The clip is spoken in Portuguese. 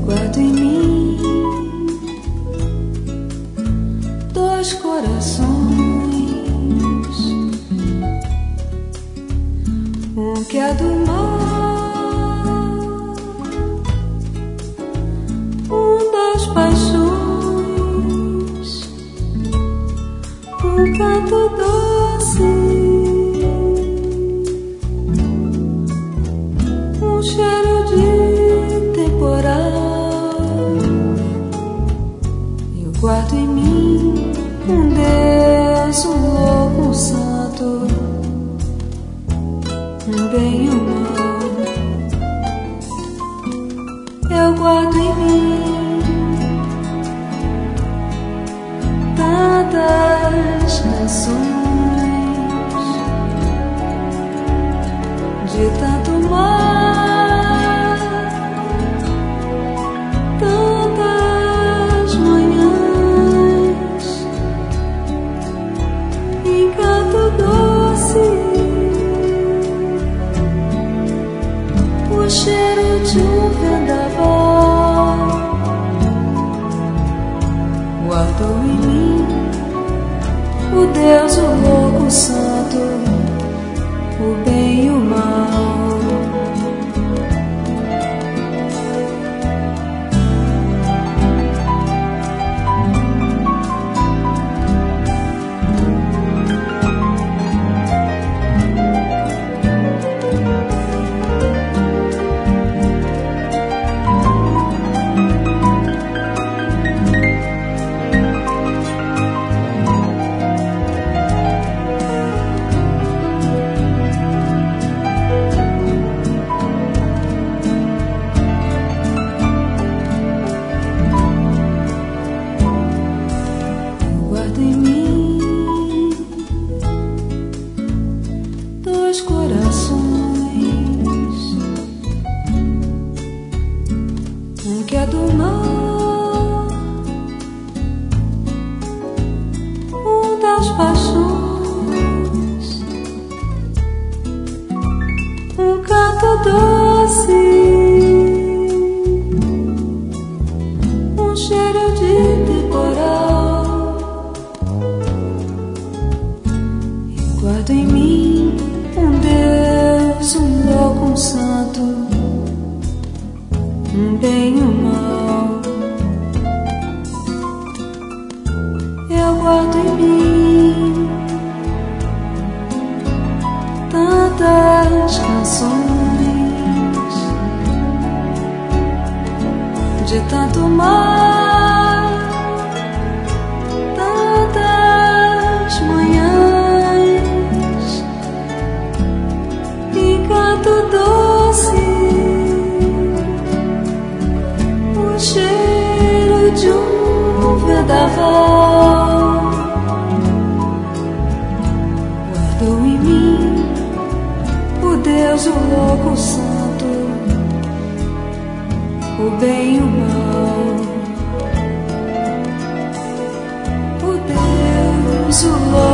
guardo em mim dois corações, um que é do mar, um das paixões, um canto doce, um cheiro de temporal. Eu guardo em mim um Deus, um louco, um santo, um bem e um mal. Eu guardo em mim tantas canções de tanto mar, tantas manhãs, encanto doce, o cheiro de um vendaval. Guardo em mim o Deus, o louco, o santo, o bem e o mal. Guardo em mim dois corações, um que é do mar, um das paixões, um canto doce, um cheiro de temporal. Guardo em mim um Deus, um louco, um santo, um bem e um mal. Eu guardo em mim tantas canções de tanto mar, tantas manhãs, encanto doce, o cheiro de um vendaval. Guardo em mim o Deus, o louco, o santo, o bem e o mal. O Deus, o louco,